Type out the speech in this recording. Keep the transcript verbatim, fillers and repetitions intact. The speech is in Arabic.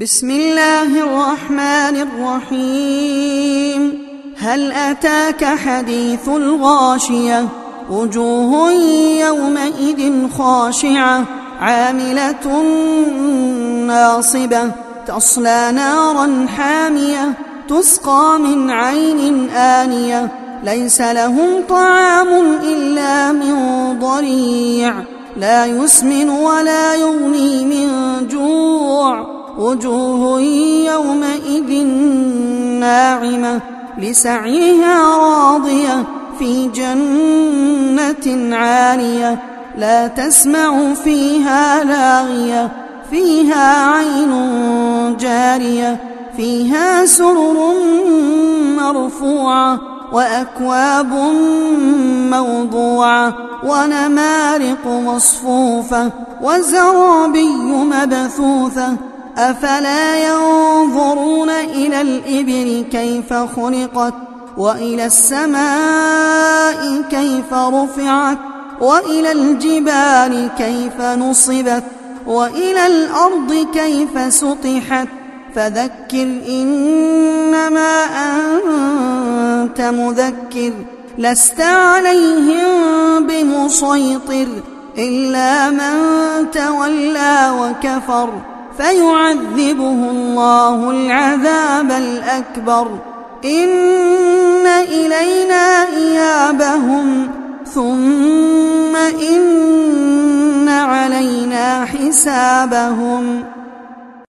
بسم الله الرحمن الرحيم. هل أتاك حديث الغاشية؟ وجوه يومئذ خاشعة عاملة ناصبة تصلى نارا حامية تسقى من عين آنية ليس لهم طعام إلا من ضريع لا يسمن ولا يغني من جوع. وجوه يومئذ ناعمة لسعيها راضية في جنة عالية لا تسمع فيها لاغية فيها عين جارية فيها سرر مرفوعة وأكواب موضوعة ونمارق مصفوفة وزرابي مبثوثة. أفلا ينظرون إلى الإبل كيف خلقت وإلى السماء كيف رفعت وإلى الجبال كيف نصبت وإلى الأرض كيف سطحت. فذكر إنما أنت مذكر لست عليهم بمسيطر إلا من تولى وكفر فيعذبه الله العذاب الأكبر. إن إلينا إيابهم ثم إن علينا حسابهم.